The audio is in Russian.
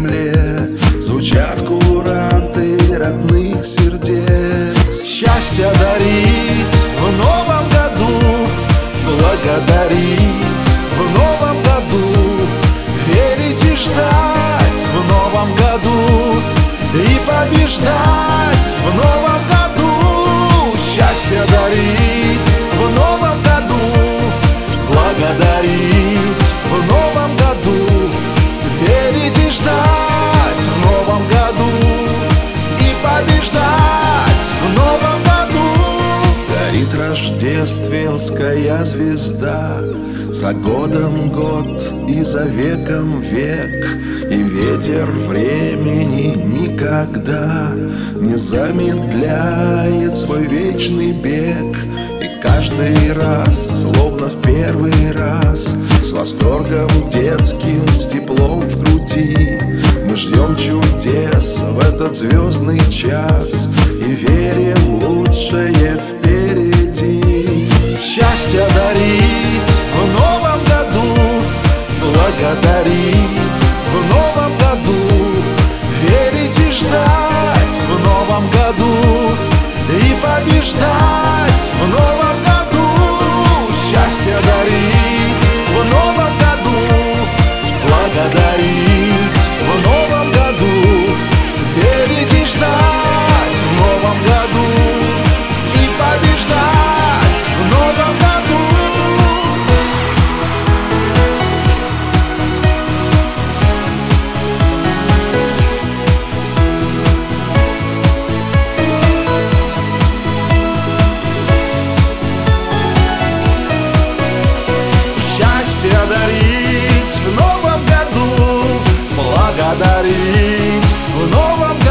земле звучат куранты родных сердец. Счастье дарить в новом году, благодарить в новом году, верить и ждать в новом году и побеждать в новом году. Счастье дарить в новом году, благодарить в новом году, верить и ждать в новом году и побеждать в новом году. Горит рождественская звезда, за годом год и за веком век, и ветер времени никогда не замедляет свой вечный бег. И каждый раз, словно в первый раз, с восторгом детским, с теплом в груди, мы ждем чудес в этот звездный час и верим в лучшее впереди. Счастье дарить в новом году, благодарить в новом году, верить и ждать в новом году и побеждать в новом году. Счастье дарить в новом году, благодарить в новом году, верить и ждать в новом году и побеждать в новом году. Счастье дарить в новом году, благодарить в новом году,